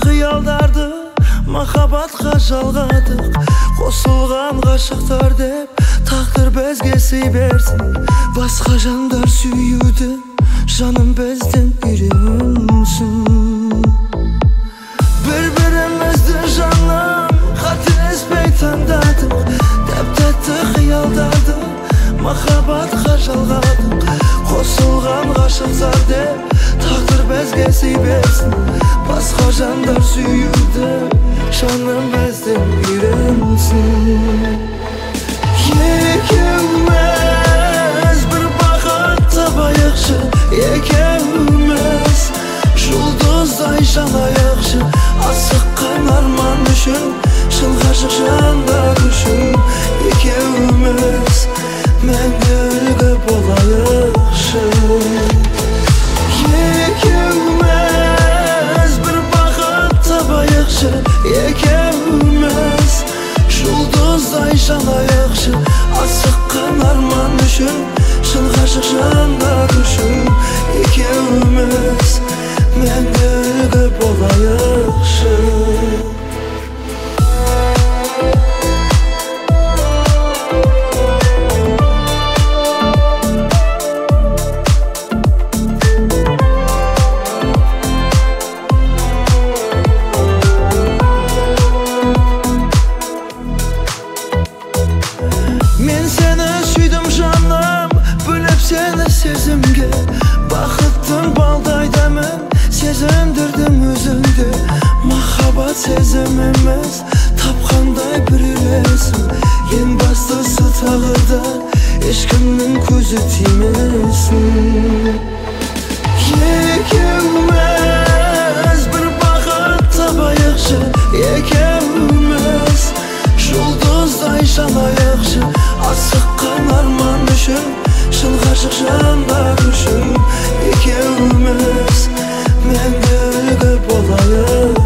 қиялдарды махаббатқа жалғадық. Қосылған ғашықтар деп тағдыр бізге сый берсін. Басқа жандар сүйуді жаным бізден үйренсін. Бір-бірімізді жаным қателеспей таңдадық. Тәп-тәтті қиялдарды махаббатқа жалғадық. Қосылған ғашықтар деп тағдыр бізге сый берсін. Басқа жандар сүйуді жаным бізден үйренсін. Екеуміз бір бақыт табайықшы, екеуміз жұлдыздай жанайықшы. Асыққан арман үшін, шын ғашық жандар үшін. Екеуміз мәңгілігі болайықшы. Екеуміз бір бақыт табайықшы, екеуміз жұлдыздай жанайықшы. Асыққан арман үшін, шын ғашық жандар үшін. Екеуміз мәңгілігі болайықшы. Мен сені сүйдім жаным, бөліп сені сезімге. Бақыттың балдай дәмін сезіндірдің өзіңде. Махаббат сезіміміз тапқандай бір үйлесім. Ең бастысы тағы да ешкімнің көзі тимесін. Екеуміз бір бақыт табайықшы, екеуміз жұлдыздай жанайықшы. Асыққан арман үшін, шын ғашық жандар үшін. Екеуміз мәңгілігі болайық.